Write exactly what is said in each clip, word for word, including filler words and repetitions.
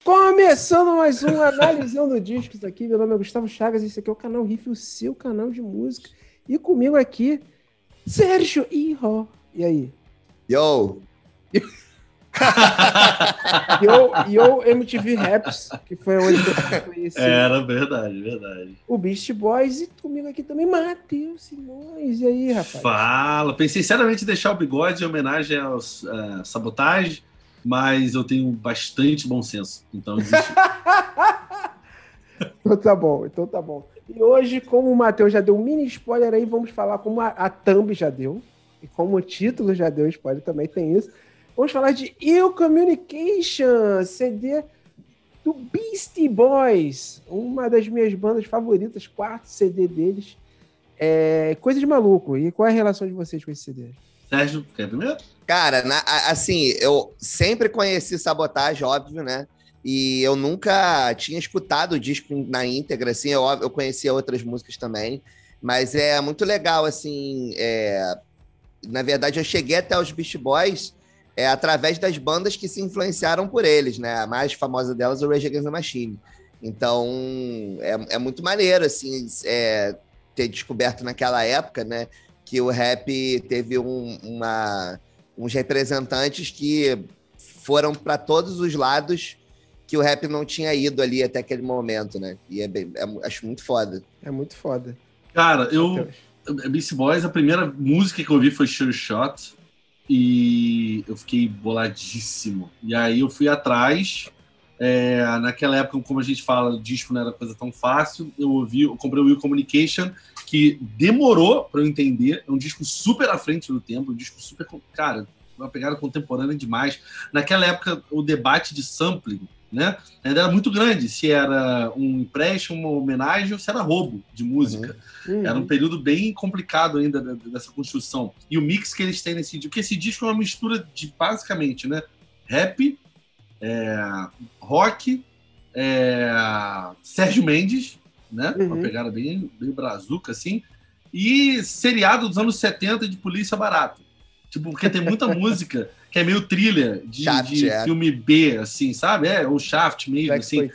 Começando mais um Analisando Discos aqui, meu nome é Gustavo Chagas, esse aqui é o canal Riff, o seu canal de música. E comigo aqui, Sérgio Iho. E aí? Yo! Yo, Yo M T V Raps, que foi onde eu conheci. Era verdade, verdade. O Beast Boys e comigo aqui também, Matheus Simões. E aí, rapaz? Fala! Pensei sinceramente em deixar o bigode em homenagem aos uh, Sabotage, mas eu tenho bastante bom senso, então desisti. Então tá bom, então tá bom. E hoje, como o Matheus já deu um mini spoiler aí, vamos falar como a, a thumb já deu, e como o título já deu spoiler, também tem isso. Vamos falar de Ill Communication, C D do Beastie Boys, uma das minhas bandas favoritas, quarto C D deles. É coisa de maluco. E qual é a relação de vocês com esse C D? Sérgio, quer primeiro? Cara, na, assim, eu sempre conheci Sabotage, óbvio, né? E eu nunca tinha escutado o disco na íntegra, assim, eu, eu conhecia outras músicas também, mas é muito legal, assim, é, na verdade eu cheguei até os Beastie Boys é, através das bandas que se influenciaram por eles, né? A mais famosa delas é o Rage Against the Machine. Então, é, é muito maneiro, assim, é, ter descoberto naquela época, né? Que o rap teve um, uma, uns representantes que foram para todos os lados que o rap não tinha ido ali até aquele momento, né? E é bem, é, acho muito foda. É muito foda. Cara, eu... Beastie Boys, a primeira música que eu ouvi foi Sure Shot e eu fiquei boladíssimo. E aí eu fui atrás... É, naquela época, como a gente fala, o disco não era coisa tão fácil. Eu ouvi, eu comprei o Ill Communication, que demorou para eu entender. É um disco super à frente do tempo, um disco super, cara, uma pegada contemporânea demais. Naquela época, o debate de sampling, né, ainda era muito grande. Se era um empréstimo, uma homenagem, ou se era roubo de música. Uhum. Era um período bem complicado ainda dessa construção. E o mix que eles têm nesse disco, porque esse disco é uma mistura de basicamente, né, rap, É, rock, é, Sérgio Mendes, né? Uhum. Uma pegada bem, bem brazuca, assim, e seriado dos anos setenta de Polícia Barata. Tipo, porque tem muita música que é meio thriller de, Shaft, de é. filme B, assim, sabe? É, o Shaft mesmo, assim.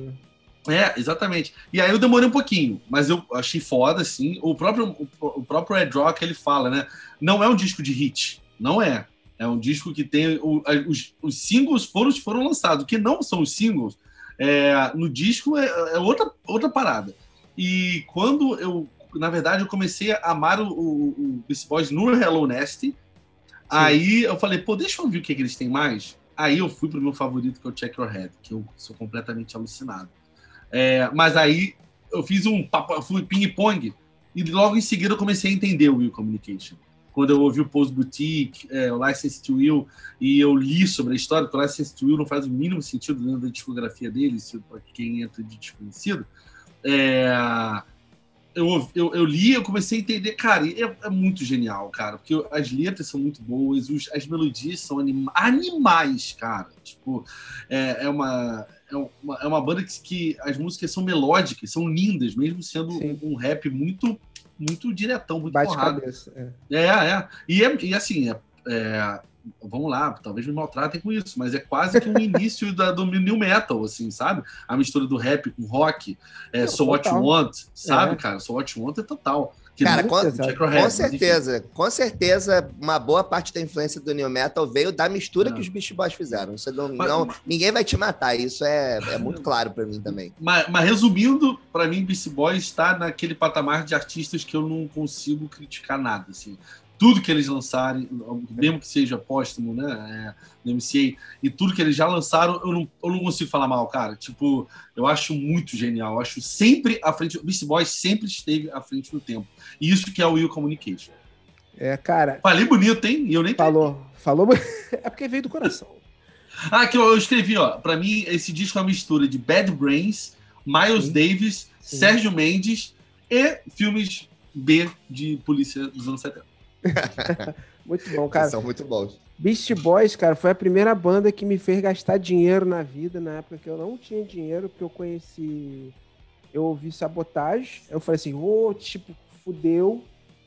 É, exatamente. E aí eu demorei um pouquinho, mas eu achei foda, assim. O próprio, o, o próprio Ed Rock, ele fala, né? Não é um disco de hit, não é. É um disco que tem... O, os, os singles foram, foram lançados. O que não são os singles, é, no disco é, é outra, outra parada. E quando eu... Na verdade, eu comecei a amar o, o, o Beastie Boys no Hello Nasty. Sim. Aí eu falei, pô, deixa eu ver o que, que eles têm mais. Aí eu fui pro meu favorito, que é o Check Your Head, que eu sou completamente alucinado. É, mas aí eu fiz um... Fui ping-pong. E logo em seguida eu comecei a entender o Ill Communication. Quando eu ouvi o Pose Boutique, é, o License to Ill, e eu li sobre a história, porque o License to Ill não faz o mínimo sentido dentro da discografia dele, para quem entra de desconhecido. É, eu, eu, eu li, eu comecei a entender, cara, é, é muito genial, cara, porque as letras são muito boas, os, as melodias são anima, animais, cara. Tipo, é, é uma... É uma, é uma banda que, que as músicas são melódicas, são lindas, mesmo sendo um, um rap muito... muito diretão, muito bate porrada. Cabeça, é. É, é. E, é, e assim, é, é, vamos lá, talvez me maltratem com isso, mas é quase que um início da, do new metal, assim, sabe? A mistura do rap com rock, é, So What You Want, sabe, é. cara? So What You Want é total. Que cara, com, com certeza, com certeza, uma boa parte da influência do new metal veio da mistura é. que os Beastie Boys fizeram. Você não, mas, não, ninguém vai te matar, isso é, é muito claro para mim também. Mas, mas resumindo, para mim, Beastie Boys está naquele patamar de artistas que eu não consigo criticar nada, assim. Tudo que eles lançarem, mesmo que seja póstumo, né, é, no M C A, e tudo que eles já lançaram, eu não, eu não consigo falar mal, cara. Tipo, eu acho muito genial. Eu acho sempre à frente... O Beastie Boys sempre esteve à frente do tempo. E isso que é o Ill Communication. É, cara... Falei bonito, hein? E eu nem Falou. Tenho. Falou... É porque veio do coração. Ah, que eu, eu escrevi, ó. Pra mim, esse disco é uma mistura de Bad Brains, Miles Sim. Davis, Sim. Sérgio Mendes e filmes B de polícia dos anos setenta. Muito bom, cara. São muito bons. Beastie Boys, cara, foi a primeira banda que me fez gastar dinheiro na vida, na época que eu não tinha dinheiro, porque eu conheci... Eu ouvi Sabotage, eu falei assim, ô, oh, tipo, fudeu.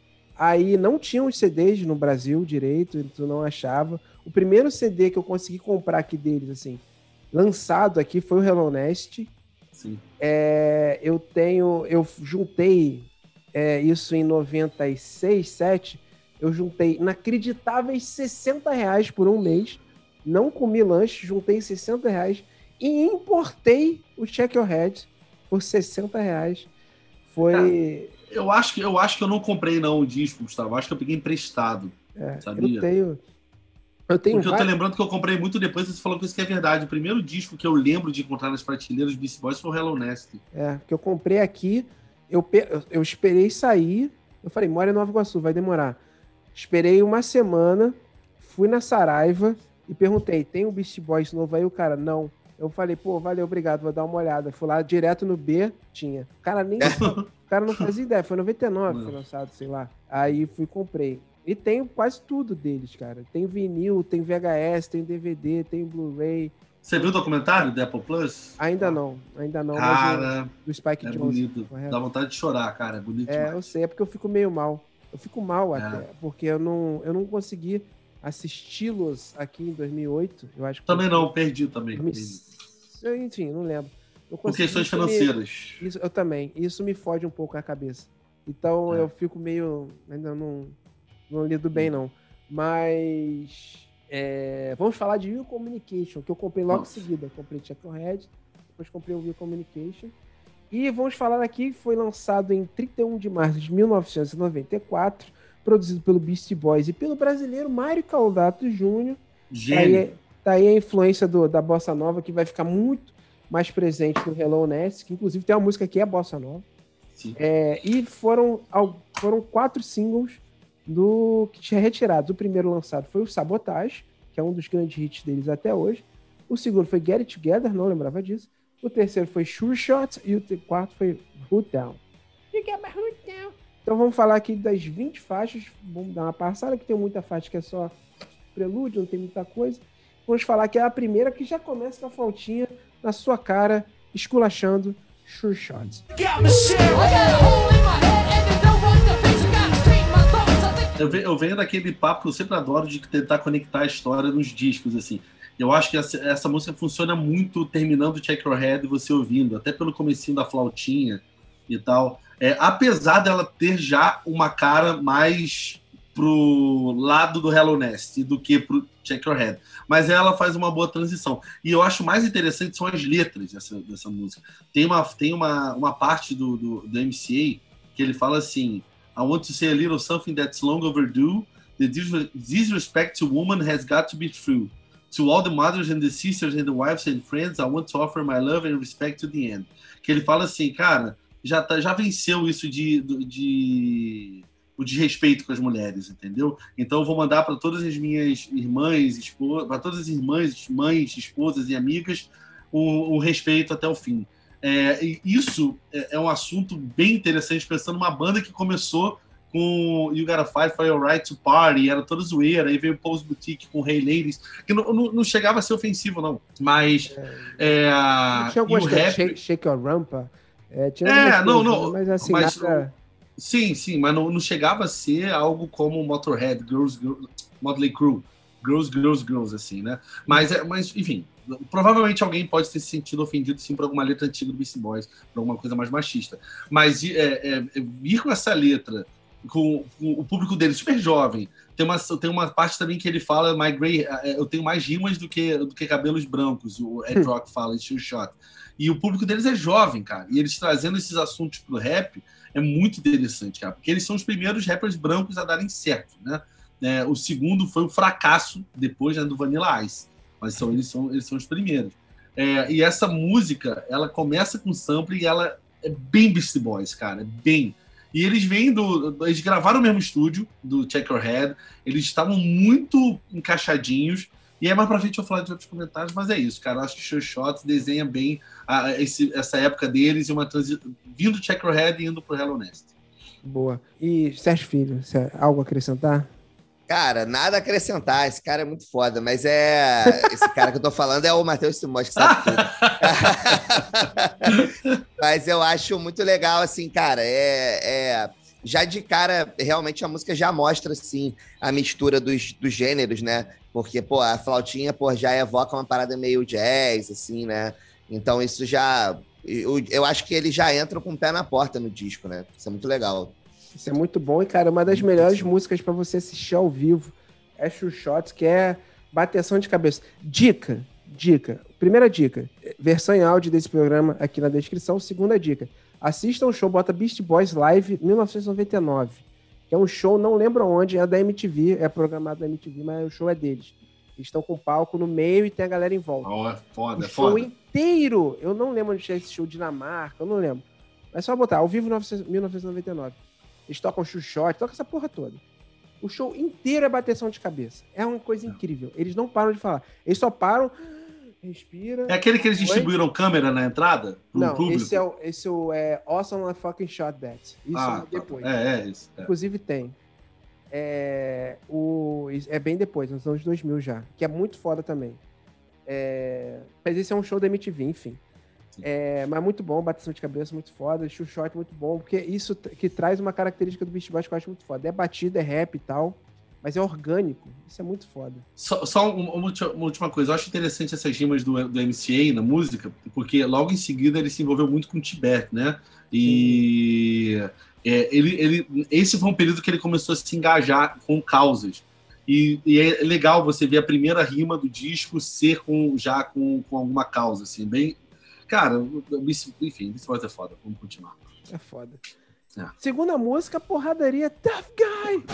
Aí não tinha os C Ds no Brasil direito, tu não achava. O primeiro C D que eu consegui comprar aqui deles, assim, lançado aqui foi o Hello Nest. Sim. É, eu tenho, eu juntei é, isso em noventa e seis, sete, eu juntei inacreditáveis sessenta reais por um mês, não comi lanche, juntei sessenta reais e importei o Check Your Head por sessenta reais. Foi... É, eu, acho que, eu acho que eu não comprei não o disco, Gustavo, acho que eu peguei emprestado, é, sabia? Eu tenho... Eu tenho Porque vários... eu tô lembrando que eu comprei muito depois, você falou que isso que é verdade. O primeiro disco que eu lembro de encontrar nas prateleiras dos Beastie Boys foi o Hello Nasty. É, que eu comprei aqui, eu, pe... eu esperei sair, eu falei, mora em Nova Iguaçu, vai demorar. Esperei uma semana, fui na Saraiva e perguntei, tem um Beastie Boys novo aí? O cara, não. Eu falei, pô, valeu, obrigado, vou dar uma olhada. Fui lá direto no B, tinha. O cara nem... o cara não fazia ideia, foi em noventa e nove que foi lançado, sei lá. Aí fui e comprei. E tenho quase tudo deles, cara. Tem vinil, tem V H S, tem D V D, tem Blu-ray. Você viu o documentário do Apple Plus? Ainda não, ainda não. Cara, mas o, do Spike é Jonze, bonito. correto? Dá vontade de chorar, cara. É bonito É, demais. eu sei, é porque eu fico meio mal. Eu fico mal É. até, porque eu não, eu não consegui assisti-los aqui em dois mil e oito. Eu acho que Também foi- não, perdi também. Eu me- perdi. eu, enfim, não lembro. Eu Por consegui- questões isso me- financeiras. Isso, eu também. Isso me fode um pouco a cabeça. Então É. eu fico meio. Ainda não, não lido bem, não. Mas. é, vamos falar de Will Communication, que eu comprei logo em Vamos. seguida. Eu comprei Check Your Head, depois comprei o Will Communication. E vamos falar aqui que foi lançado em trinta e um de março de mil novecentos e noventa e quatro, produzido pelo Beastie Boys e pelo brasileiro Mário Caldato Júnior Tá aí, Gênio. tá aí a influência do- da Bossa Nova, que vai ficar muito mais presente no Hello Nest, que inclusive tem uma música que é Bossa Nova. Sim. É, e foram, al- foram quatro singles do que tinha retirados. O primeiro lançado foi o Sabotage, que é um dos grandes hits deles até hoje. O segundo foi Get It Together, não lembrava disso. O terceiro foi Sure Shot e o te- quarto foi Hood Down. You get my hood down. Então vamos falar aqui das vinte faixas. Vamos dar uma passada, que tem muita faixa que é só prelúdio, não tem muita coisa. Vamos falar que é a primeira que já começa com a flautinha na sua cara, esculachando Sure Shots. Eu ve- eu venho daquele papo que eu sempre adoro de tentar conectar a história nos discos, assim. Eu acho que essa, essa música funciona muito terminando o Check Your Head e você ouvindo, até pelo comecinho da flautinha e tal. É, apesar dela ter já uma cara mais pro lado do Hello Nest do que pro Check Your Head. Mas ela faz uma boa transição. E eu acho mais interessante são as letras dessa, dessa música. Tem uma, tem uma, uma parte do, do, do M C A que ele fala assim: I want to say a little something that's long overdue. The dis- disrespect to woman has got to be true. To all the mothers and the sisters and the wives and friends, I want to offer my love and respect to the end. Que ele fala assim, cara, já, tá, já venceu isso de, de o desrespeito com as mulheres, entendeu? Então eu vou mandar para todas as minhas irmãs, esposas, para todas as irmãs, mães, esposas e amigas o, o respeito até o fim. É, e isso é, é um assunto bem interessante, pensando numa banda que começou com You Gotta Fight for Your Right to Party, era toda zoeira, aí veio o Pose Boutique com Hey Ladies, que não, não, não chegava a ser ofensivo, não. Mas é, Não tinha algumas e o coisas, rap... shake, shake Your Rampa. É, tinha É, algumas não, coisas, não, mas assim, mas nada... Sim, sim, mas não, não chegava a ser algo como Motorhead, Girls, Girls, Motley Crue, Girls, Girls, Girls, assim, né? Mas, é, mas, enfim, provavelmente alguém pode ter se sentido ofendido, sim, por alguma letra antiga do Beastie Boys, por alguma coisa mais machista. Mas é, é, é, vir com essa letra, com, com o público dele super jovem, tem uma, tem uma parte também que ele fala, My Grey, eu tenho mais rimas do que, do que cabelos brancos, o Ed Rock fala, Sure Shot. E o público deles é jovem, cara, e eles trazendo esses assuntos pro rap, é muito interessante, cara, porque eles são os primeiros rappers brancos a darem certo, né? É, o segundo foi um fracasso, depois, né, do Vanilla Ice, mas são, eles, são, eles são os primeiros. É, e essa música, ela começa com sample e ela é bem Beastie Boys, cara, é bem. E eles vêm do... Eles gravaram no mesmo estúdio, do Check Your Head, eles estavam muito encaixadinhos, e aí mais pra frente eu vou falar de outros comentários, mas é isso, cara, eu acho que Sure Shot desenha bem a, esse, essa época deles, e uma transi... vindo do Check Your Head e indo pro Hello Nest. Boa. E Sérgio Filho, você- algo a acrescentar? Cara, nada a acrescentar. Esse cara é muito foda, mas é. Esse cara que eu tô falando é o Matheus Simões, que sabe tudo. Mas eu acho muito legal, assim, cara. É, é... já de cara, realmente a música já mostra, assim, a mistura dos, dos gêneros, né? Porque, pô, a flautinha, pô, já evoca uma parada meio jazz, assim, né? Então isso já... Eu, eu acho que eles já entram com o pé na porta no disco, né? Isso é muito legal. Isso é muito bom. E, cara, uma das melhores músicas pra você assistir ao vivo é Shoe Shots, que é bateção de cabeça. Dica, dica. Primeira dica, versão em áudio desse programa aqui na descrição. Segunda dica, assista um show, bota Beast Boys Live mil novecentos e noventa e nove, que é um show, não lembro onde, é da M T V, é programado da M T V, mas o show é deles. Eles estão com o palco no meio e tem a galera em volta. Oh, é foda, o é show foda. inteiro, eu não lembro onde é esse show, Dinamarca, eu não lembro. É só botar, ao vivo mil novecentos e noventa e nove. Eles tocam Shoe Shot, tocam essa porra toda. O show inteiro é bateção de cabeça. É uma coisa incrível. Eles não param de falar. Eles só param, respira. É aquele que eles distribuíram câmera na entrada? Pro Não, público? esse é o esse é, o, é Awesome I Fucking Shot That. Isso ah, é depois. Tá. É, é isso. É. Inclusive tem. É, o, é bem depois, nos anos dois mil já. Que é muito foda também. É, mas esse é um show da M T V, enfim. É, mas muito bom, bateção de cabeça, muito foda. Shoe Shot, muito bom. Porque isso que traz uma característica do Beast Boys que eu acho muito foda. É batida, é rap e tal, mas é orgânico. Isso é muito foda. Só, só uma, uma última coisa. Eu acho interessante essas rimas do, do M C A na música, porque logo em seguida ele se envolveu muito com o Tibete, né? E é, ele, ele, esse foi um período que ele começou a se engajar com causas. E, e é legal você ver a primeira rima do disco ser com, já com, com alguma causa, assim, bem... Cara, enfim, Beast Boys é foda. Vamos continuar. É foda. É. Segunda música, porradaria Tough Guy.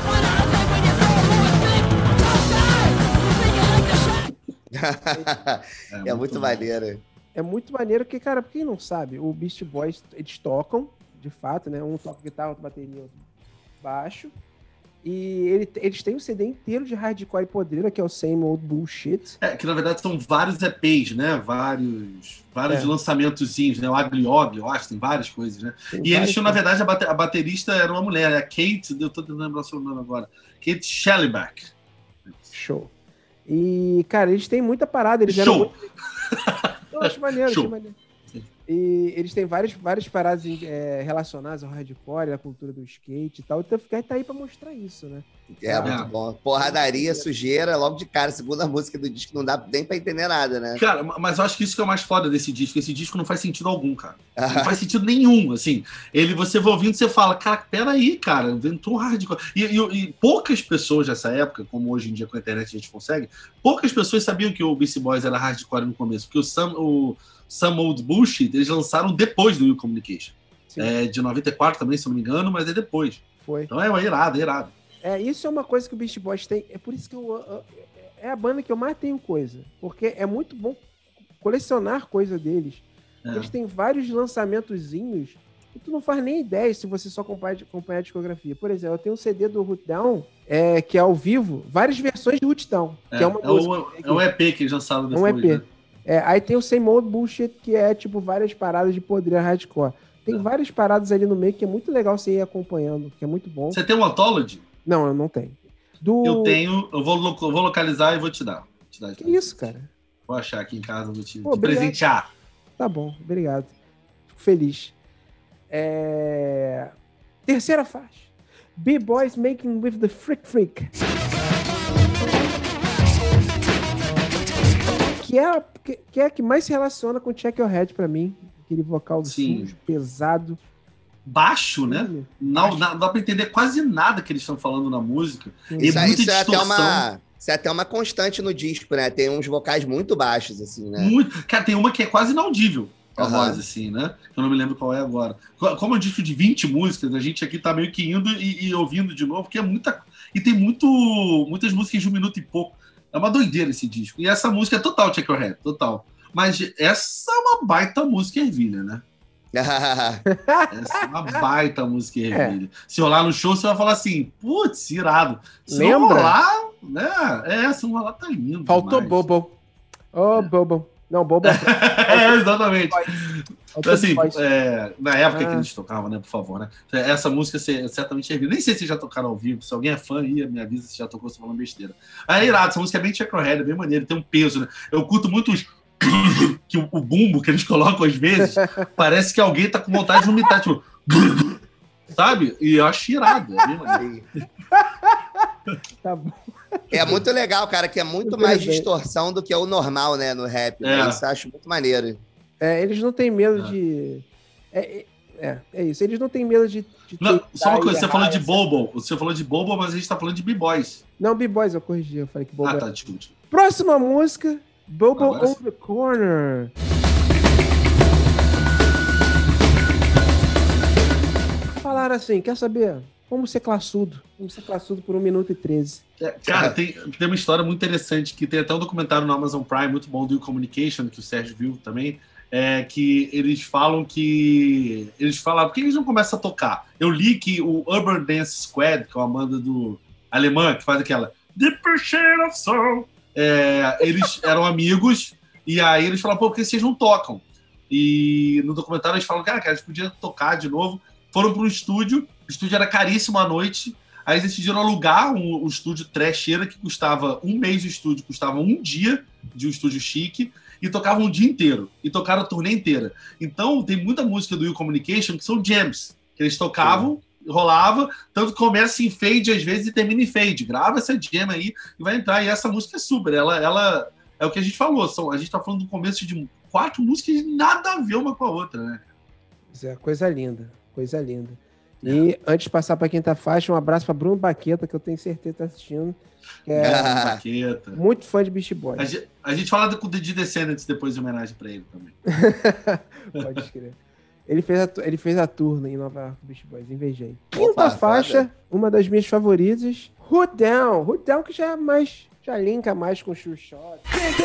é, é muito, muito maneiro. É muito maneiro porque, cara, pra quem não sabe, o Beast Boys, eles tocam, de fato, né? Um toca guitarra, outro bateria, outro baixo. E ele, eles têm um C D inteiro de hardcore e podreira, que é o Same Old Bullshit. É, que na verdade são vários E Ps, né? Vários, vários é. lançamentozinhos, né? O Ugly Og, eu acho, tem várias coisas, né? Tem e eles tinham, na verdade, a, bate, a baterista era uma mulher, a Kate, eu tô tentando lembrar o seu nome agora, Kate Shellback. Show. E, cara, eles têm muita parada. Eles Show! Eram muito... Eu acho maneiro, Show. acho maneiro. E eles têm várias, várias paradas é, relacionadas ao hardcore, à cultura do skate e tal. O Tough Guy tá aí pra mostrar isso, né? É, é, muito bom. Porradaria, sujeira, logo de cara. Segunda música do disco, não dá nem pra entender nada, né? Cara, mas eu acho que isso que é o mais foda desse disco. Esse disco não faz sentido algum, cara. Não faz sentido nenhum, assim. Ele, você vai ouvindo, você fala, cara, peraí, cara, inventou um hardcore. E, e, e poucas pessoas nessa época, como hoje em dia com a internet a gente consegue, poucas pessoas sabiam que o Beastie Boys era hardcore no começo. Porque o Sam... O, Some Old Bullshit, eles lançaram depois do New Communication. É, de noventa e quatro também, se não me engano, mas é depois. Foi. Então é irado, é irado. É, isso é uma coisa que o Beast Boys tem. É por isso que eu, eu, é a banda que eu mais tenho coisa. Porque é muito bom colecionar coisa deles. É. Eles têm vários lançamentozinhos que tu não faz nem ideia se você só acompanhar, acompanhar a discografia. Por exemplo, eu tenho um C D do Root Down, é, que é ao vivo, várias versões de Root Down. É, que é, uma é, o, é um E P que eles lançaram depois. Um E P. Né? É, aí tem o Same Old Bullshit, que é tipo várias paradas de podreira hardcore. Tem é. várias paradas ali no meio que é muito legal você ir acompanhando, que é muito bom. Você tem um Anthology? Não, eu não tenho. Do... Eu tenho, eu vou, vou localizar e vou te dar. Vou te dar que isso, cara? Vou achar aqui em casa, vou te, Pô, te presentear. Tá bom, obrigado. Fico feliz. É... Terceira faixa. B-Boys Making with the Freak Freak. Que é, a, que, que é a que mais se relaciona com Check Your Head pra mim. Aquele vocal sujo, pesado. Baixo, né? Não, não, não dá pra entender quase nada que eles estão falando na música. Isso, é, isso é até uma... Isso é até uma constante no disco, né? Tem uns vocais muito baixos, assim, né? Muito. Cara, tem uma que é quase inaudível, a uhum. voz, assim, né? Eu não me lembro qual é agora. Como é um disco de vinte músicas, a gente aqui tá meio que indo e, e ouvindo de novo, porque é muita... E tem muito, muitas músicas de um minuto e pouco. É uma doideira esse disco. E essa música é total Check Your Head, total. Mas essa é uma baita música ervilha, né? Essa é uma baita música ervilha. É. Se rolar no show, você vai falar assim, putz, irado. Se Lembra? não rolar, né? É, se não rolar, tá lindo. Faltou demais. Bobo. Ô, oh, é. Bobo. Não, Bobo. É, exatamente. Então, assim, é, na época ah. que eles tocavam, né, por favor, né? Essa música é certamente ervilha. Nem sei se já tocaram ao vivo. Se alguém é fã aí, me avisa se já tocou, se falando besteira. Aí é irado, essa música é bem Check Your Head, é bem maneiro, tem um peso, né? Eu curto muito os que o, o bumbo que eles colocam às vezes, parece que alguém tá com vontade de vomitar, tipo... sabe? E eu acho irado. É bem maneiro. Tá bom. É muito legal, cara, que é muito Tudo mais bem. distorção do que o normal, né, no rap. É. Né? Isso eu acho muito maneiro. É, eles não têm medo É. de... É, é, é isso. Eles não têm medo de... de Não, tentar só uma coisa, e você errar, falou de essa- Bobo. Você falou de Bobo, mas a gente tá falando de B-Boys. Não, B-Boys, eu corrigi. Eu falei que Bobo Ah, é- tá, desculpa. Próxima música, Bobo Agora on sim. the Corner. Falaram assim, quer saber? Vamos ser classudo. Vamos ser classudo por um minuto e treze. É, cara, tem, tem uma história muito interessante, que tem até um documentário no Amazon Prime, muito bom, do You Communication, que o Sérgio viu também, é, que eles falam que... Eles falam, por que eles não começam a tocar? Eu li que o Urban Dance Squad, que é uma banda do alemã, que faz aquela Deeper Shade of Soul, é, eles eram amigos, e aí eles falaram, pô, por que vocês não tocam? E no documentário eles falam, cara, cara, a gente podia tocar de novo. Foram para um estúdio, o estúdio era caríssimo à noite, aí eles decidiram alugar um, um estúdio trecheira que custava um mês de estúdio, custava um dia de um estúdio chique, e tocavam um dia inteiro, e tocaram a turnê inteira. Então tem muita música do You Communication que são jams, que eles tocavam, Sim. rolava, tanto que começa em fade às vezes e termina em fade. Grava essa jam aí e vai entrar, e essa música é super, ela, ela é o que a gente falou, são, a gente tá falando do começo de quatro músicas nada a ver uma com a outra, né? Isso é coisa linda. Coisa linda. E antes de passar para quem tá faixa, um abraço para Bruno Baqueta, que eu tenho certeza que tá assistindo. Que é Baqueta. Muito fã de Beast Boys. A gente, a gente fala do de Descendants depois de homenagem para ele também. Pode escrever. Ele fez a, ele fez a turma em Nova York, Beast Boys, invejei. Quinta Opa, faixa, foda. uma das minhas favoritas, Hood Down. Hood Down que já é mais, já linka mais com o Sure Shot.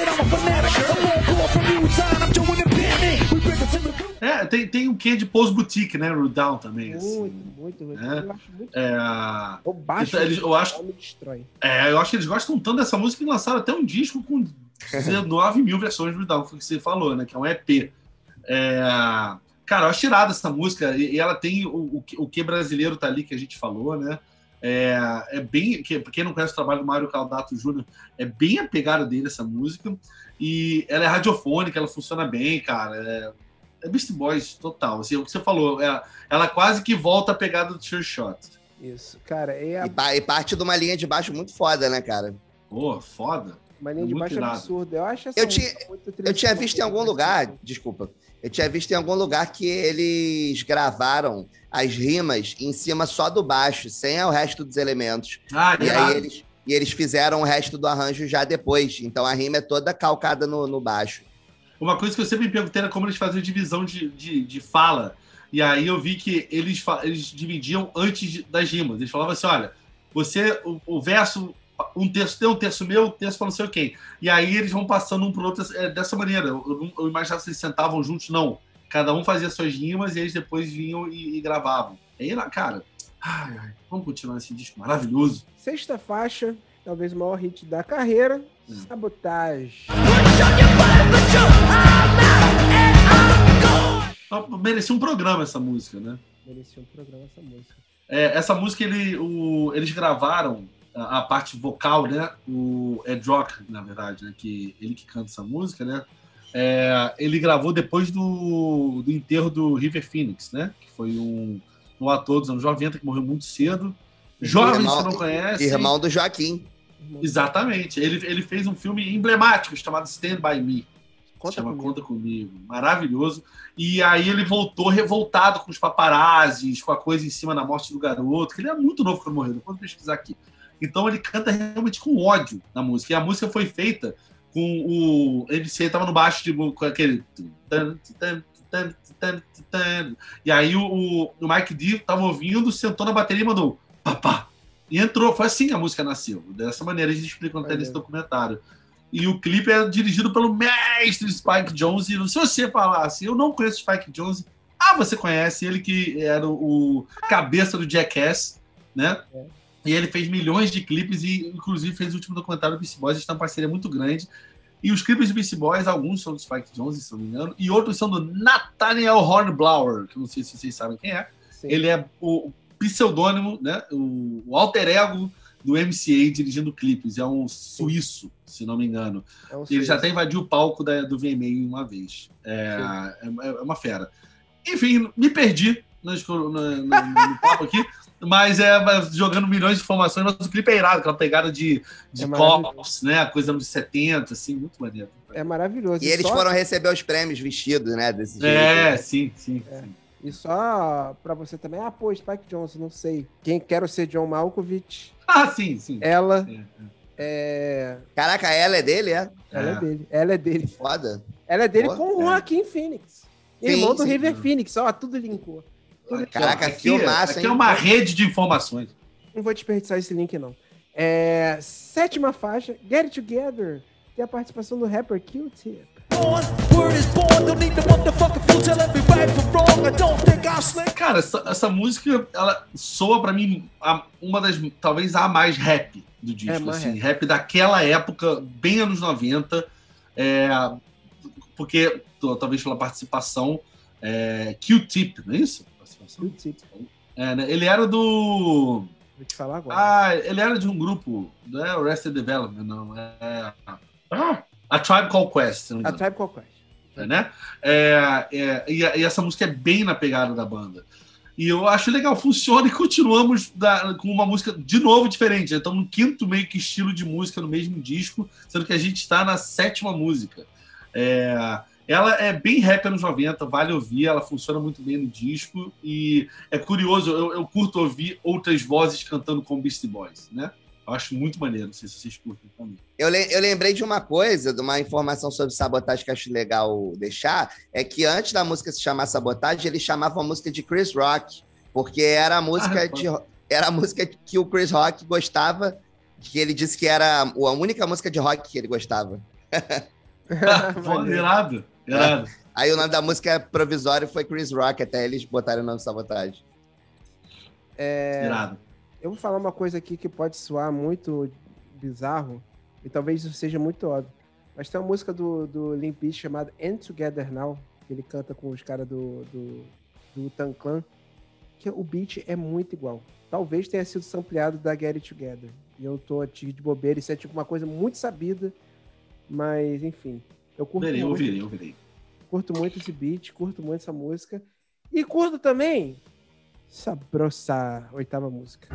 É, tem, tem um quê de Pose Boutique, né? Rude Down também. Muito, Assim. muito, muito. É. Eu acho muito. É, O baixo então, eles- eu acho- me destrói. é, eu acho que eles gostam tanto dessa música que lançaram até um disco com dezenove mil versões de Rude Down, foi o que você falou, né? Que é um E P. É, cara, eu acho tirada essa música, e, e ela tem o, o, que- o que brasileiro tá ali que a gente falou, né? É, é bem. Que, pra quem não conhece o trabalho do Mário Caldato Júnior, é bem a pegada dele essa música. E ela é radiofônica, ela funciona bem, cara. É, é Beast Boys total. Assim, é o que você falou, é, ela quase que volta a pegada do Sure Shot. Isso, cara, é a E, pa- e parte de uma linha de baixo muito foda, né, cara? Pô, foda. uma linha é de muito baixo irado. absurda. Eu acho essa Eu música tinha- muito Eu tinha visto em algum lugar, desculpa, eu tinha visto em algum lugar que eles gravaram as rimas em cima só do baixo, sem o resto dos elementos. Ah, E irado. aí eles, e eles fizeram o resto do arranjo já depois. Então a rima é toda calcada no, no baixo. Uma coisa que eu sempre me perguntei era como eles faziam divisão de, de, de fala. E aí eu vi que eles, fa- eles dividiam antes de- das rimas. Eles falavam assim, olha, você, o, o verso, um terço teu, um terço meu, um terço para não sei quem. E aí eles vão passando um pro outro é, dessa maneira. Eu, eu, não- eu imaginava que eles sentavam juntos, não. Cada um fazia suas rimas e eles depois vinham e, e gravavam. Aí, era- cara, ai, ai, vamos continuar esse disco maravilhoso. Sexta faixa, talvez o maior hit da carreira, Hum. Sabotage. Então, merecia um programa essa música, né? Merecia um programa essa música. É, essa música ele, o, eles gravaram a, a parte vocal, né? O Ed Rock, na verdade, né? Que ele que canta essa música, né? É, ele gravou depois do, do enterro do River Phoenix, né? Que foi um, um ator dos anos noventa que morreu muito cedo. Jovem, Irmão- se não conhece. Irmão do Joaquim. Exatamente. Ele, ele fez um filme emblemático chamado Stand By Me. Conta Chama comigo. Conta Comigo. Maravilhoso. E aí ele voltou revoltado com os paparazzis, com a coisa em cima da morte do garoto, que ele é muito novo quando morreu, depois eu vou pesquisar aqui. Então ele canta realmente com ódio na música. E a música foi feita com o... Ele estava no baixo de, com aquele... E aí o, o Mike D estava ouvindo, sentou na bateria e mandou papá. E entrou. Foi assim que a música nasceu. Dessa maneira eles explicam até nesse documentário. E o clipe é dirigido pelo mestre Spike Jonze. E se você falar assim, eu não conheço Spike Jonze. Ah, você conhece ele, que era o cabeça do Jackass, né? É. E ele fez milhões de clipes e, inclusive, fez o último documentário do Beastie Boys. Eles têm uma parceria muito grande. E os clipes do Beastie Boys, alguns são do Spike Jonze, se não me engano, e outros são do Nathaniel Hornblower, que eu não sei se vocês sabem quem é. Sim. Ele é o pseudônimo, né? O, o alter ego do M C A dirigindo clipes. É um suíço, se não me engano. É um Ele suíço. já até invadiu o palco da, do V M A uma vez. É, é, é uma fera. Enfim, me perdi. no, no, no, no papo aqui, mas é jogando milhões de informações, mas o clipe é irado, aquela pegada de, de É cops, né? Coisa anos setenta, assim, muito maneiro. É maravilhoso. E eles só... foram receber os prêmios vestidos, né? Desse jeito. É, sim, sim, é. sim. E só pra você também, ah, pô, Spike Jonze, não sei. Quem quer ser John Malkovich? Ah, sim, sim. Ela é, é. é... Caraca, ela é dele, é? Ela é, é dele. Ela é dele. Foda. Ela é dele Pô, com o é. Joaquin Phoenix. Sim, Irmão do sim, River sim. Phoenix. Ó, tudo linkou. Tudo Caraca, aqui, filmaço, aqui hein? é uma rede de informações. Não vou desperdiçar esse link, não. É... Sétima faixa, Get It Together. Tem a participação do rapper Q-Tip. Cara, essa, essa música, ela soa pra mim a, uma das, talvez a mais rap do disco, É, assim, rap. rap daquela época, bem anos noventa, é, porque, talvez pela participação, é, Q-Tip, não é isso? Q-Tip. É, né? Ele era do... Vou te falar agora. Ah, ele era de um grupo, não é Arrested Development, não, é... Ah, A Tribe Called Quest, se não me A engano. Tribe Called Quest. É, né? É, é, e, e essa música é bem na pegada da banda. E eu acho legal, funciona e continuamos da, com uma música de novo diferente. Estamos no quinto meio que estilo de música no mesmo disco, sendo que a gente está na sétima música. É, ela é bem rap anos noventa, vale ouvir, ela funciona muito bem no disco. E é curioso, eu, eu curto ouvir outras vozes cantando com Beastie Boys, né? Eu acho muito maneiro, não sei se vocês curtem também. Eu, le eu lembrei de uma coisa, de uma informação sobre Sabotagem que eu acho legal deixar, é que antes da música se chamar Sabotagem, eles chamavam a música de Chris Rock, porque era a música, Ah, de, era a música que o Chris Rock gostava, que ele disse que era a única música de rock que ele gostava. Pô, irado, irado. É. Aí o nome da música provisório foi Chris Rock, até eles botaram o nome Sabotagem. É... Irado. Eu vou falar uma coisa aqui que pode soar muito bizarro, e talvez isso seja muito óbvio, mas tem uma música do, do Limp Bizkit chamada End Together Now, que ele canta com os caras do, do, do Wu-Tang Clan, que o beat é muito igual. Talvez tenha sido sampleado da Get It Together, e eu tô aqui de bobeira, isso é tipo uma coisa muito sabida, mas enfim, eu curto Verei, muito. eu virei, eu virei. Curto muito esse beat, curto muito essa música, e curto também Sabrosa, oitava música.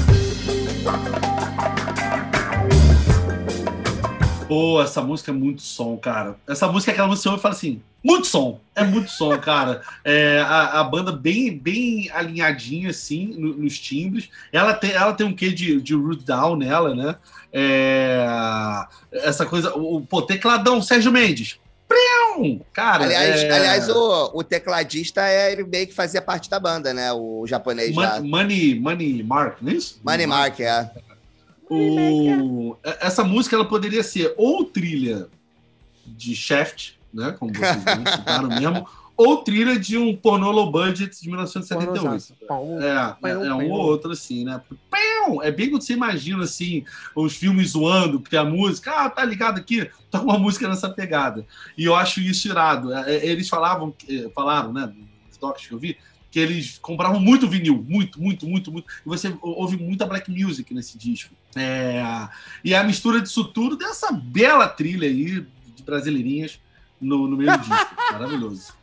Pô, essa música é muito som, cara. Essa música é aquela música que você ouve e fala assim, muito som, é muito som, cara. É, a, a banda bem, bem alinhadinha, assim, no, nos timbres. Ela tem, ela tem um quê de, de root down nela, né? É, essa coisa, o, pô, tecladão, Sérgio Mendes. Cara, aliás, é... aliás o, o tecladista é, ele meio que fazia parte da banda, né? O japonês Man, lá. Money, Money Mark, não é isso? Money Mark, é. O... Essa música ela poderia ser ou trilha de Shaft, né? Como vocês bem citaram mesmo, ou trilha de um pornô low budget de mil novecentos e setenta e oito. É, é, é um ou outro, assim, né? É bem quando você imagina, assim, os filmes zoando, que a música, ah, tá ligado aqui, tá uma música nessa pegada. E eu acho isso irado. Eles falavam, falaram, né, nos docs que eu vi, que eles compravam muito vinil, muito, muito, muito, muito. E você ouve muita black music nesse disco. É, e a mistura disso tudo dessa bela trilha aí de brasileirinhas no, no meio do disco. Maravilhoso.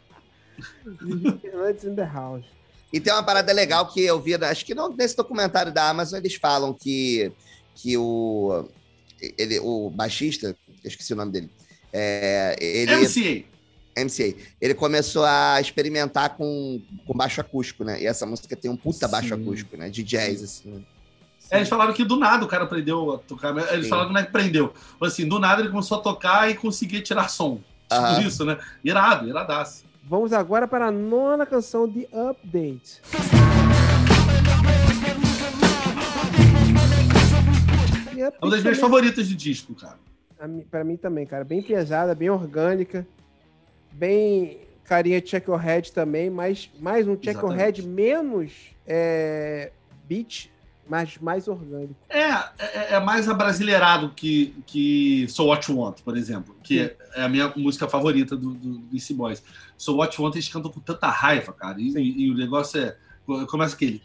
in the house. E tem uma parada legal que eu vi, acho que não, nesse documentário da Amazon, eles falam que, que o, ele, o baixista, eu esqueci o nome dele, é, ele... M C A. M C A. Ele começou a experimentar com, com baixo acústico, né? E essa música tem um puta Sim. baixo acústico, né? De jazz, assim. Né? É, eles falaram que do nada o cara aprendeu a tocar. Eles Sim. falaram que não é que aprendeu. Assim, do nada ele começou a tocar e conseguia tirar som. Tipo Aham. isso, né? Irado, iradaço. Vamos agora para a nona canção de Update. E É uma das minhas também- favoritas de disco, cara. A mi- Pra mim também, cara. Bem pesada, bem orgânica. Bem carinha Checkerhead também, mas mais um Checkerhead menos é, beat, mas mais orgânico. É, é, é mais abrasileirado que, que So What You Want, por exemplo, que é, é a minha música favorita do, do, do Beastie Boys. So What You Want eles cantam com tanta raiva, cara, e, e, e o negócio é... Começa aquele...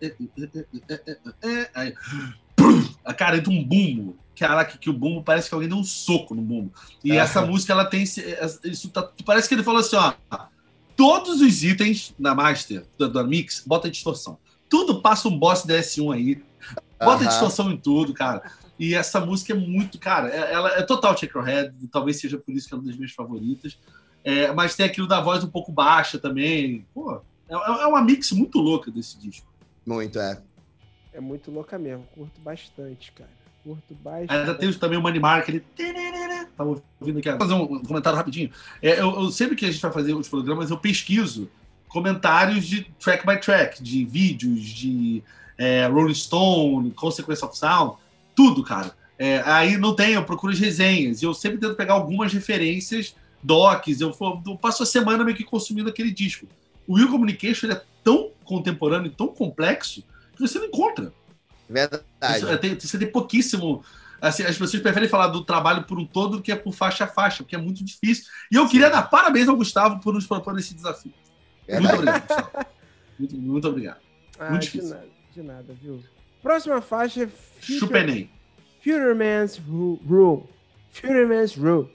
Aí, a cara de um bumbo. Caraca, que o bumbo parece que alguém deu um soco no bumbo. E Ah. essa música, ela tem esse, isso tá, parece que ele falou assim, ó, tu todos os itens na Master, da, da Mix, bota distorção. Tudo passa um Boss D S um aí. Bota uh-huh. distorção em tudo, cara. E essa música é muito, cara, ela é total Checkerhead, talvez seja por isso que é uma das minhas favoritas. É, mas tem aquilo da voz um pouco baixa também. Pô, é, é uma mix muito louca desse disco. Muito, é. É muito louca mesmo, curto bastante, cara. Curto bastante. Ainda tem também o Money Mark, ele... Tava ouvindo aqui. Vou fazer um comentário rapidinho. É, eu, eu, sempre que a gente vai fazer os programas, eu pesquiso comentários de track by track, de vídeos, de é, Rolling Stone, Consequence of Sound, tudo, cara. É, aí não tem, eu procuro as resenhas. E eu sempre tento pegar algumas referências, docs. Eu, eu passo a semana meio que consumindo aquele disco. O Will Communication ele é tão contemporâneo e tão complexo que você não encontra. Verdade. Isso, tem, você tem pouquíssimo... Assim, as pessoas preferem falar do trabalho por um todo do que por faixa a faixa, porque é muito difícil. E eu queria Sim. dar parabéns ao Gustavo por nos propor esse desafio. Verdade. Muito obrigado, Gustavo. Muito, muito obrigado. Ah, muito de difícil. nada, de nada, viu? Próxima faixa é Chupenei. Futureman's Rule. Futureman's Rule.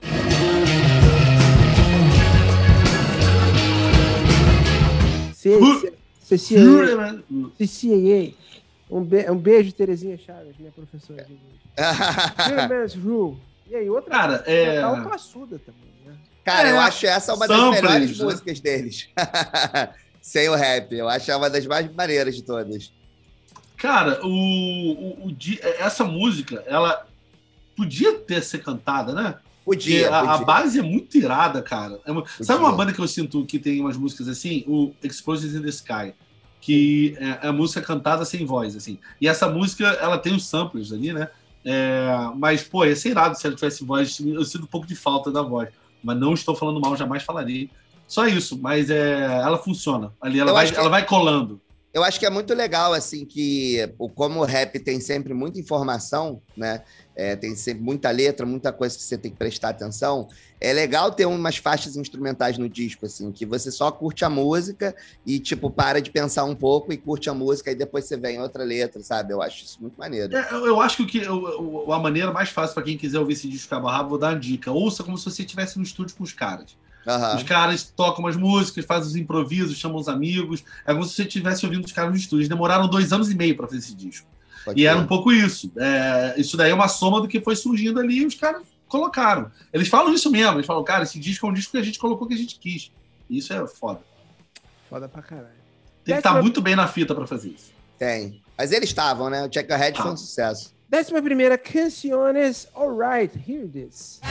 C C A. Um, be- um beijo, Terezinha Chaves, minha professora de inglês. Futureman's Rule. E aí, outra cara, é... Tá classuda também, né? Cara, é, eu acho essa uma das melhores né? músicas deles. Sem o rap. Eu acho uma das mais maneiras de todas. Cara, o, o, o, essa música, ela podia ter ser cantada, né? Podia, a, podia. a base é muito irada, cara. É, sabe uma banda que eu sinto que tem umas músicas assim? O Explosions in the Sky. Que é a música cantada sem voz, assim. E essa música, ela tem os samples ali, né? É, mas, pô, ia ser irado se ela tivesse voz. Eu sinto um pouco de falta da voz. Mas não estou falando mal, jamais falarei. Só isso, mas é, ela funciona. Ali ela, vai, que... ela vai colando. Eu acho que é muito legal, assim, que como o rap tem sempre muita informação, né? É, tem sempre muita letra, muita coisa que você tem que prestar atenção. É legal ter umas faixas instrumentais no disco, assim, que você só curte a música e, tipo, para de pensar um pouco e curte a música e depois você vem outra letra, sabe? Eu acho isso muito maneiro. É, eu, eu acho que, o que eu, a maneira mais fácil para quem quiser ouvir esse disco cabo a rabo, vou dar uma dica. Ouça como se você estivesse no estúdio com os caras. Uhum. Os caras tocam umas músicas, fazem os improvisos, chamam os amigos. É como se você estivesse ouvindo os caras no estúdio. Eles demoraram dois anos e meio para fazer esse disco. Pode e ser. Era um pouco isso. É, isso daí é uma soma do que foi surgindo ali e os caras colocaram. Eles falam isso mesmo. Eles falam, cara, esse disco é um disco que a gente colocou que a gente quis. E isso é foda. Foda pra caralho. Tem que estar tá muito bem na fita para fazer isso. Tem. Mas eles estavam, né? O Checkerhead ah. foi um sucesso. Décima primeira, Canciones Alright, Hear This.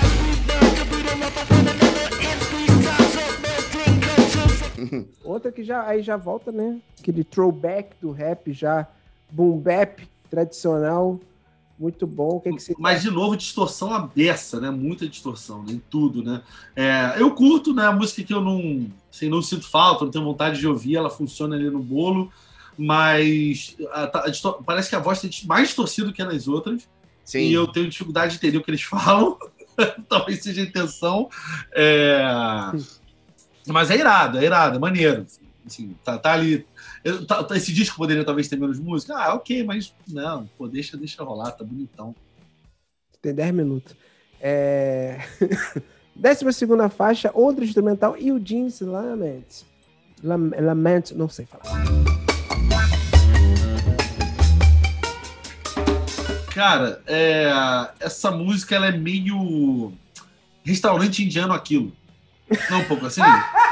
Outra que já, aí já volta, né? Aquele throwback do rap já, boom bap tradicional, muito bom. O que, é que você Mas, de novo, distorção à beça, né? Muita distorção, né? Em tudo, né? É, eu curto, né? A música que eu não, assim, não sinto falta, não tenho vontade de ouvir, ela funciona ali no bolo, mas a, a, a, parece que a voz é mais distorcida que nas outras. Sim. E eu tenho dificuldade de entender o que eles falam. Talvez seja a intenção. É... Mas é irado, é irado, é maneiro. Assim, tá, tá ali. Eu, tá, esse disco poderia talvez ter menos música. Ah, ok, mas não, pô, deixa, deixa rolar, tá bonitão. Tem dez minutos. É... Décima segunda faixa, outro instrumental, Eugene's Lament. Lament, não sei falar. Cara, é, essa música ela é meio restaurante indiano aquilo. Não, um pouco assim?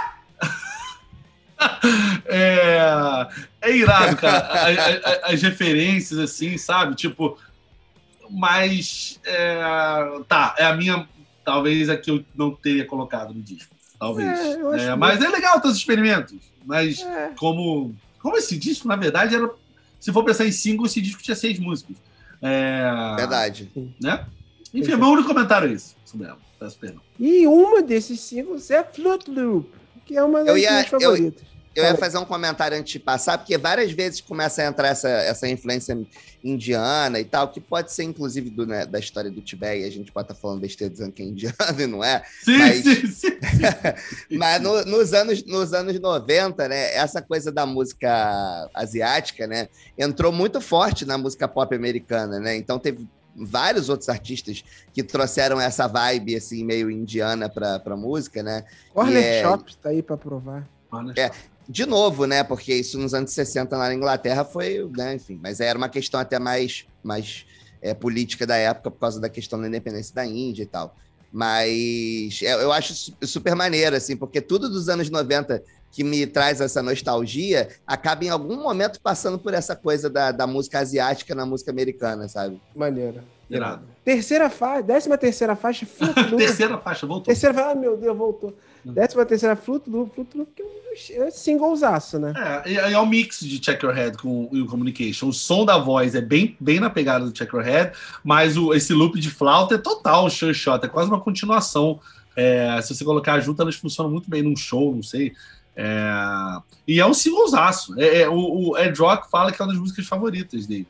é, é irado, cara. A, a, as referências, assim, sabe? Tipo, mas é, tá, é a minha, talvez a que eu não teria colocado no disco. Talvez. É, é, mas é legal ter os experimentos. Mas é. como, como esse disco, na verdade, era. Se for pensar em single, esse disco tinha seis músicas. É... Verdade. Né? Enfim, meu único comentário é isso. Sobre ela. Peço perdão. E uma desses singles é Flute Loop, que é uma das eu ia, minhas favoritas. Eu, eu ia fazer um comentário antes de passar, porque várias vezes começa a entrar essa, essa influência indiana e tal, que pode ser, inclusive, do, né, da história do Tibete, e a gente pode estar falando besteira dizendo que é indiano e não é. Sim, mas, sim, sim. Mas no, nos, anos, nos anos noventa, né, essa coisa da música asiática, né, entrou muito forte na música pop americana, né? Então teve vários outros artistas que trouxeram essa vibe, assim, meio indiana pra, pra música, né? Corner é... Shops tá aí pra provar. É, de novo, né? Porque isso nos anos sessenta lá na Inglaterra foi, né? Enfim, mas era uma questão até mais, mais é, política da época por causa da questão da independência da Índia e tal. Mas é, eu acho super maneiro, assim, porque tudo dos anos noventa que me traz essa nostalgia acaba em algum momento passando por essa coisa da, da música asiática na música americana, sabe? Maneiro. Irado. Terceira faixa, décima terceira faixa, Fruit Loop. Terceira faixa, voltou. Terceira faixa, ah, meu Deus, voltou. Décima terceira, Fruit Loop, Fruit Loop, que é um singlzaço, né? É, e é um mix de Check Your Head com o Communication. O som da voz é bem, bem na pegada do Check Your Head, mas o, esse loop de flauta é total Sure Shot, é quase uma continuação. É, se você colocar junto, elas funcionam muito bem num show, não sei. É, e é um singlzaço. É, é, o, o Ed Rock fala que é uma das músicas favoritas dele.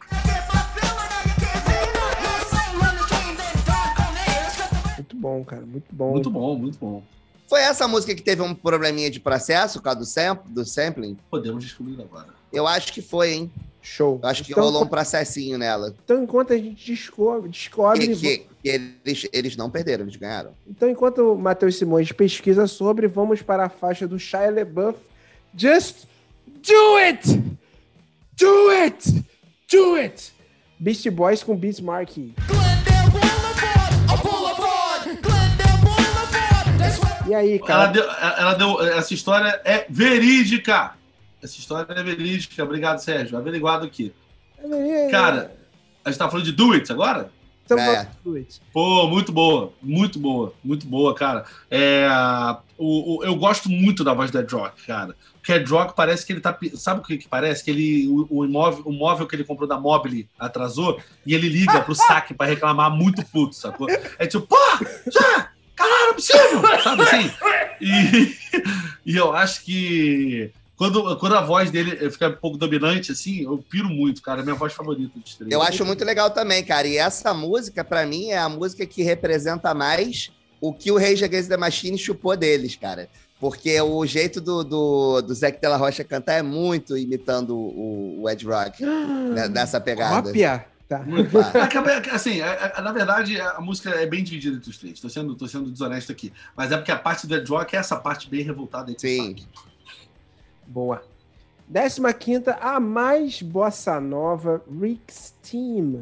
Muito bom, cara, muito bom. Muito bom, muito bom. Foi essa música que teve um probleminha de processo por causa do, sam do sampling? Podemos descobrir agora. Eu acho que foi, hein? Show. Eu acho que então, rolou um processinho nela. Então, enquanto a gente descobre... descobre que, que, que eles, eles não perderam, eles ganharam. Então, enquanto o Matheus Simões pesquisa sobre, vamos para a faixa do Shia LaBeouf. Just do it! Do it! Do it! Beastie Boys com Beats Marquee. E aí, cara? Ela deu, ela deu, essa história é verídica. Essa história é verídica. Obrigado, Sérgio. Averiguado aqui. É, cara, a gente tá falando de Do It agora? Estamos É. falando de Do It. Pô, muito boa. Muito boa. Muito boa, cara. É, o, o, eu gosto muito da voz do Ed Rock, cara. Porque Ed Rock parece que ele tá... Sabe o que, que parece? Que ele, o, o, imóvel, o móvel que ele comprou da Mobile atrasou e ele liga pro saque pra reclamar muito puto, sacou? É tipo, pô, já... Caralho, é possível! Sabe assim? E, e eu acho que quando, quando a voz dele fica um pouco dominante, assim, eu piro muito, cara. É a minha voz favorita dos três. Eu acho muito legal também, cara. E essa música, pra mim, é a música que representa mais o que o Rage Against the Machine chupou deles, cara. Porque o jeito do, do, do Zac de la Rocha cantar é muito imitando o, o Ed Rock, né, nessa pegada. Cópia? Tá. Assim, na verdade, a música é bem dividida entre os três. Tô sendo, tô sendo desonesto aqui. Mas é porque a parte do Ed Rock é essa parte bem revoltada. Aí. Sim. Boa. Décima quinta, a mais bossa nova, Rick's Team.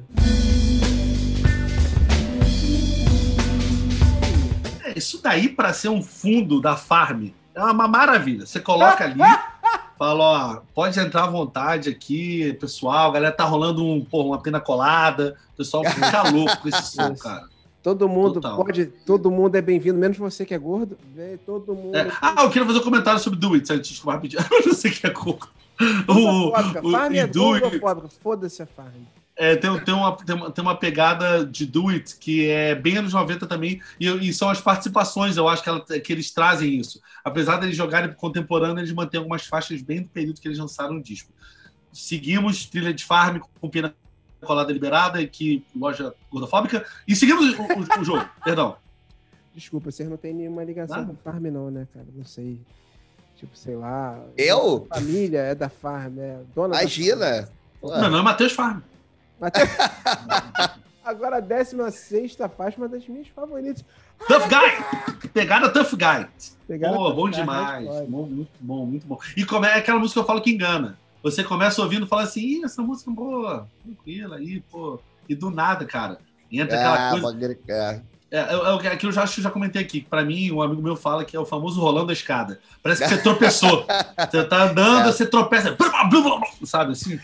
É, isso daí, para ser um fundo da Farm, é uma maravilha. Você coloca ali... Fala, ó, pode entrar à vontade aqui, pessoal. A galera tá rolando um, porra, uma pina colada. O pessoal fica louco com esse som, cara. Todo mundo Total. pode, todo mundo é bem-vindo, menos você que é gordo. Vem, todo mundo. É. Ah, eu queria fazer um comentário sobre Do It, antes de rapidinho. Você que é gordo. O, o, Farm é gordofóbica, foda-se a Farm. É, tem, tem, uma, tem, uma, tem uma pegada de Do It que é bem anos noventa também, e, e são as participações, eu acho que, ela, que eles trazem isso. Apesar de eles jogarem pro contemporâneo, eles mantêm algumas faixas bem do período que eles lançaram o disco. Seguimos trilha de Farm com pina colada liberada, e que loja gordofóbica, e seguimos o, o, o jogo, perdão. Desculpa, vocês não têm nenhuma ligação Nada. com Farm não, né, cara? Não sei. Tipo, sei lá. Eu? A família é da Farm, é dona Imagina. Meu nome é Matheus Farm. Até... Agora a décima sexta faixa, uma das minhas favoritas. Tough Guy! Pegada Tough Guy. Pegada Pô, Tough bom Guy, demais. hardcore. Bom, muito bom, muito bom. E como é aquela música que eu falo que engana. Você começa ouvindo e fala assim, Ih, essa música é boa, tranquila aí, pô. E do nada, cara, entra aquela Ah, coisa... pode- é. É, é, é que eu já acho que eu já comentei aqui. Pra mim, um amigo meu fala que é o famoso rolando a escada. Parece que você tropeçou. Você tá andando, É. você tropeça, sabe assim?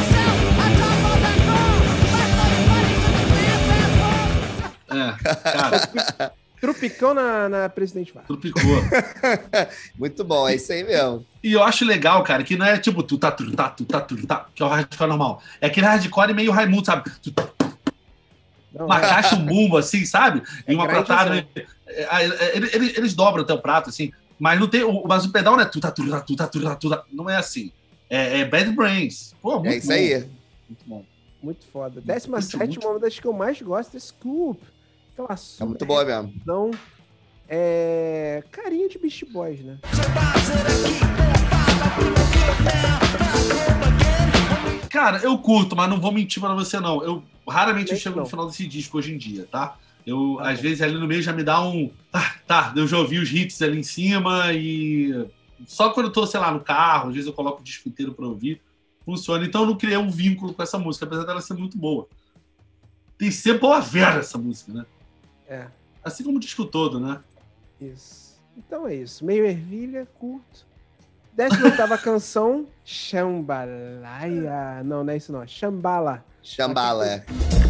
É, cara, Trupicão na, na Presidente Vargas. tropicou. Muito bom, é isso aí mesmo. E eu acho legal, cara, que não é tipo tu tá, tu tá, tu tá, tu tá, que é o hardcore normal. É aquele hardcore meio Raimundo, sabe? Tu, tá, Não, uma é. caixa, um bumbo, assim, sabe? E É uma grande pratada. som. é, é, é, Eles, eles- eles dobram até o prato, assim. Mas não tem. o- Mas o pedal não é tu tá, tu tá, tu tá, tu tá, tu tá. Não é assim. É, é Bad Brains. Pô, muito É isso bom. aí. Muito bom. Muito foda. Décima Muito, sétima, muito. uma das que eu mais gosto é Scoop. Aquela É muito boa mesmo. Então, é... carinha de Beast Boys, né? Cara, eu curto, mas não vou mentir pra você, não. Eu raramente eu Também chego não. no final desse disco hoje em dia, tá? Eu, Tá às bom. vezes, ali no meio já me dá um. Ah, tá, eu já ouvi os hits ali em cima e. Só quando eu tô, sei lá, no carro, às vezes eu coloco o disco inteiro pra ouvir, funciona. Então eu não criei um vínculo com essa música, apesar dela ser muito boa. Tem sempre boa vera essa música, né? É. Assim como o disco todo, né? Isso. Então é isso. Meio ervilha, curto. décima oitava canção, Xambalaia. Não, não é isso não. Xambala. Xambala, é.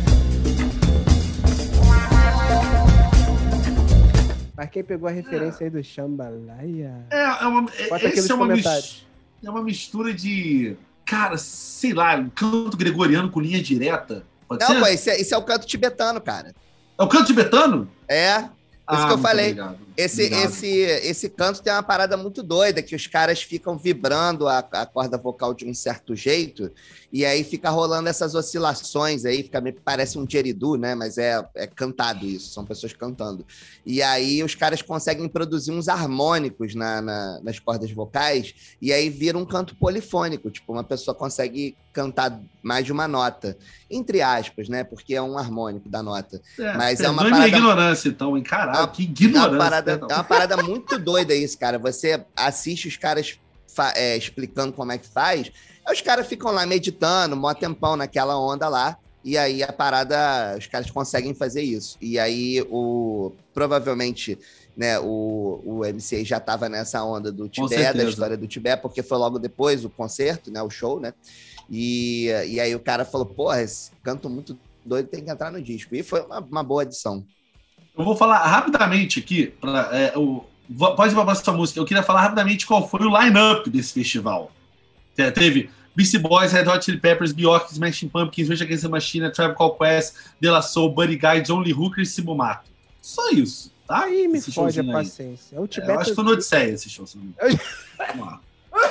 Mas quem pegou a referência é. aí do Xambalaia? É, é uma, Bota aqui nos é uma, comentários. É uma mistura de, cara, sei lá, um canto gregoriano com linha direta. Pode Não, ser? pô, esse é, esse é o canto tibetano, cara. É o canto tibetano? É. Por isso Ah, que eu muito falei. obrigado. Esse, Obrigado. esse, esse canto tem uma parada muito doida, que os caras ficam vibrando a, a corda vocal de um certo jeito, e aí fica rolando essas oscilações aí, fica, me parece um didgeridoo, né? Mas é, é cantado isso, são pessoas cantando. E aí os caras conseguem produzir uns harmônicos na, na, nas cordas vocais, e aí vira um canto polifônico, tipo, uma pessoa consegue cantar mais de uma nota, entre aspas, né? Porque é um harmônico da nota. É, Mas é uma minha parada... ignorância, então, hein? Caralho, É uma- que ignorância. É uma, parada, né? é uma parada muito doida isso, cara. Você assiste os caras fa- é, explicando como é que faz, aí os caras ficam lá meditando, mó tempão naquela onda lá, e aí a parada, os caras conseguem fazer isso. E aí, o provavelmente, né, o, o M C A já estava nessa onda do Tibete, da certeza. história do Tibete, porque foi logo depois o concerto, né, o show, né? E, e aí o cara falou, porra, esse canto muito doido tem que entrar no disco. E foi uma, uma boa adição. Eu vou falar rapidamente aqui, pra, é, o, pode ir pra próxima música, eu queria falar rapidamente qual foi o line-up desse festival. Te- Teve Beastie Boys, Red Hot Chili Peppers, Bjork, Smashing Pumpkins, Rage Against the Machine, Tribe Called Quest, De La Soul, Buddy Guy, John Lee Hooker e Simo Mato. Só isso, tá? Aí me Esse fode a showzinho aí. paciência. É o É, Tibete. eu acho que foi no Odisseia esse show. se não me engano. Vamos lá.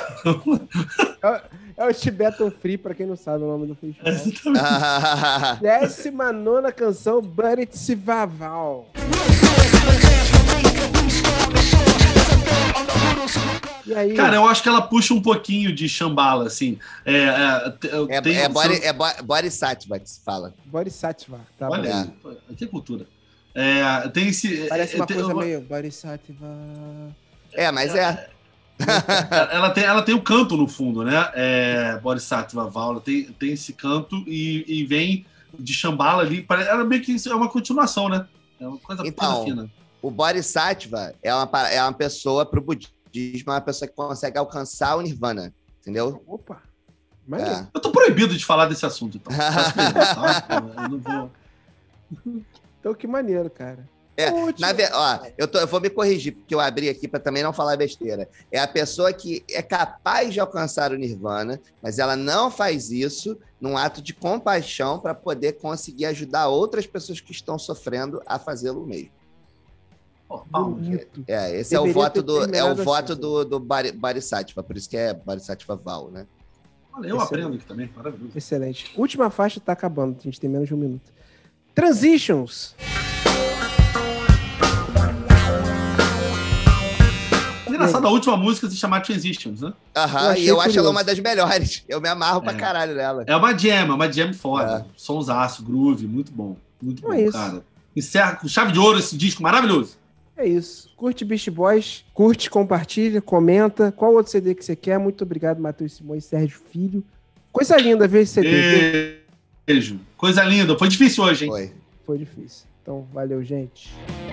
É o Tibetan Free, pra quem não sabe o nome do festival. É, exatamente. Décima nona canção, Buddy Sivaval. E aí? Cara, eu acho que ela puxa um pouquinho de Shambhala, assim. É, é, É, tem- é, body, é bo- Bodhisattva que se fala. Bodhisattva. Tá Olha bom. aí, que cultura. É, tem esse... Parece uma é, tem- coisa eu- meio Bodhisattva. É, mas é. ela, tem, ela tem o canto no fundo, né? É, Bodhisattva Vala tem, tem esse canto e, e vem de Shambhala ali. pare- Ela meio que é uma continuação, né? É uma coisa, Então, coisa fina. O Bodhisattva é uma, pa- é uma pessoa, pro budismo, é uma pessoa que consegue alcançar o nirvana, entendeu? Opa. Maneiro. É. Eu tô proibido de falar desse assunto, então. Posso perder, tá? Eu não vou... Então, que maneiro, cara. É, Último. na ve- ó, eu, tô- eu vou me corrigir, porque eu abri aqui para também não falar besteira. É a pessoa que é capaz de alcançar o nirvana, mas ela não faz isso num ato de compaixão para poder conseguir ajudar outras pessoas que estão sofrendo a fazê-lo mesmo. Pô, palmas. Bonito. É, esse é o Deveria voto ter do é o terminado voto assim, do, do Bari- Bodhisattva, por isso que é Bodhisattva Val, né? Olha, eu Excelente. aprendo aqui também, maravilhoso. Excelente. Última faixa tá acabando, a gente tem menos de um minuto. Transitions. Engraçado, a última música se chama Transitions, né? Eu Aham, achei e eu acho ela curioso. uma das melhores. Eu me amarro pra É. caralho nela. É uma jam, é uma jam foda. É. Sonsaço, groove, muito bom. Muito Então bom, é isso. cara. Encerra com chave de ouro esse disco maravilhoso. É isso. Curte Beast Boys, curte, compartilha, comenta. Qual outro C D que você quer? Muito obrigado, Matheus Simões, Sérgio Filho. Coisa linda ver esse C D. Beijo. Coisa linda. Foi difícil hoje, hein? Foi. Foi difícil. Então, valeu, gente.